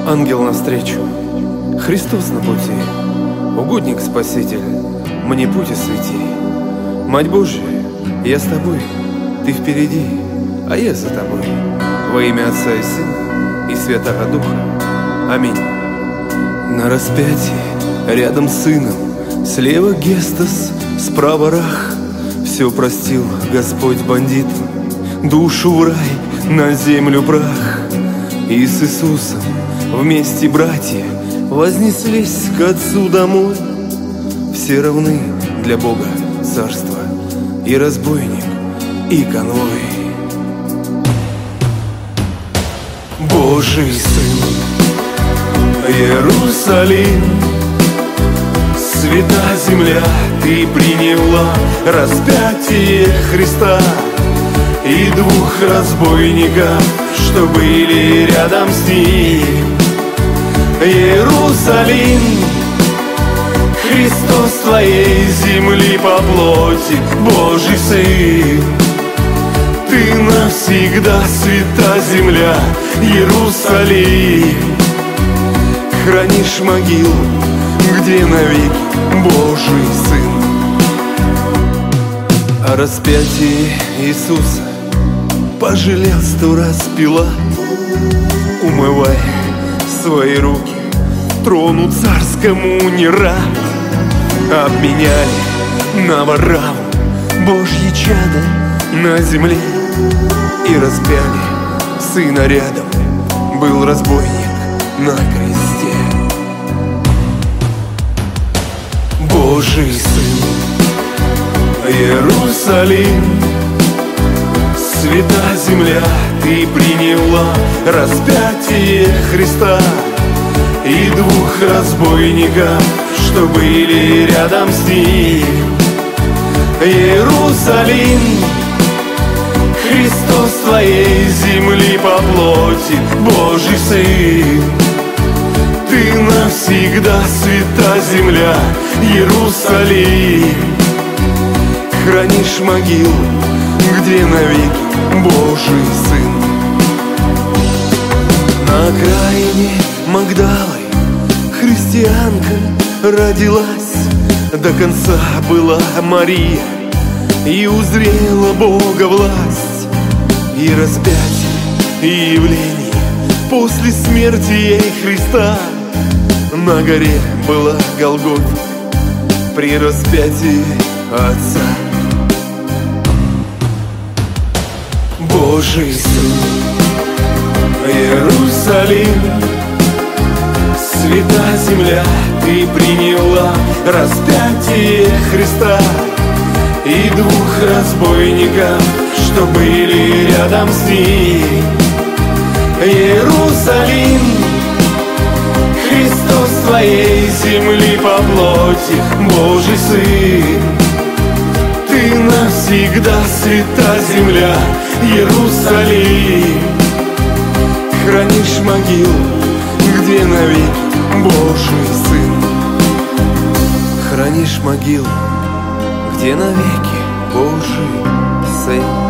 Ангел навстречу, Христос на пути, угодник Спаситель, мне путь освети. Мать Божья, я с тобой, ты впереди, а я за тобой. Во имя Отца и Сына и Святого Духа. Аминь. На распятии, рядом с Сыном, слева Гестас, справа Рах. Все простил Господь бандитам, душу в рай, на землю прах. И с Иисусом вместе братья вознеслись к Отцу домой. Все равны для Бога царство, и разбойник, и конвой. Божий Сын, Иерусалим, свята земля, ты приняла распятие Христа. И двух разбойников, что были рядом с ним. Иерусалим, Христос твоей земли по плоти, Божий Сын. Ты навсегда свята земля, Иерусалим. Хранишь могилу, где навеки Божий Сын. О распятии Иисуса пожалел 100 раз Пилат. Умывай свои руки, трону царскому не рад. Обменяли на Варавву Божьи чадо на земле. И распяли Сына рядом, был разбойник на кресте. Божий Сын, Иерусалим, свята земля, ты приняла распятие Христа. И двух разбойников, что были рядом с ним. Иерусалим, Христос твоей земли по плоти, Божий Сын. Ты навсегда свята земля, Иерусалим. Хранишь могилу, где навеки Божий Сын. На окраине Магдалы христианка родилась. До конца была Мария и узрела Бога власть. И распятие, и явление после смерти ей Христа. На горе была Голгофа при распятии Отца. Божий Сын, Иерусалим, свята земля, ты приняла распятие Христа. И двух разбойников, что были рядом с ним. Иерусалим, Христос твоей земли по плоти, Божий Сын. Ты навсегда свята земля, Иерусалим. Хранишь могилу, где навеки Божий Сын. Хранишь могилу, где навеки Божий Сын.